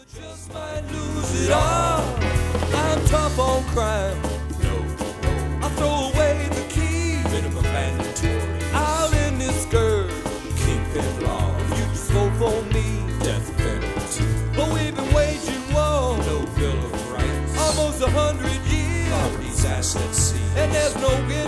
Just might lose it all. I'm tough on crime. I throw away the key. Minimum mandatory. Out in this skirt. Kingpin law. You spoke for me. Death penalty. But we've been waging war. No Bill of Rights. Almost 100 years. Property's assets seized. And there's no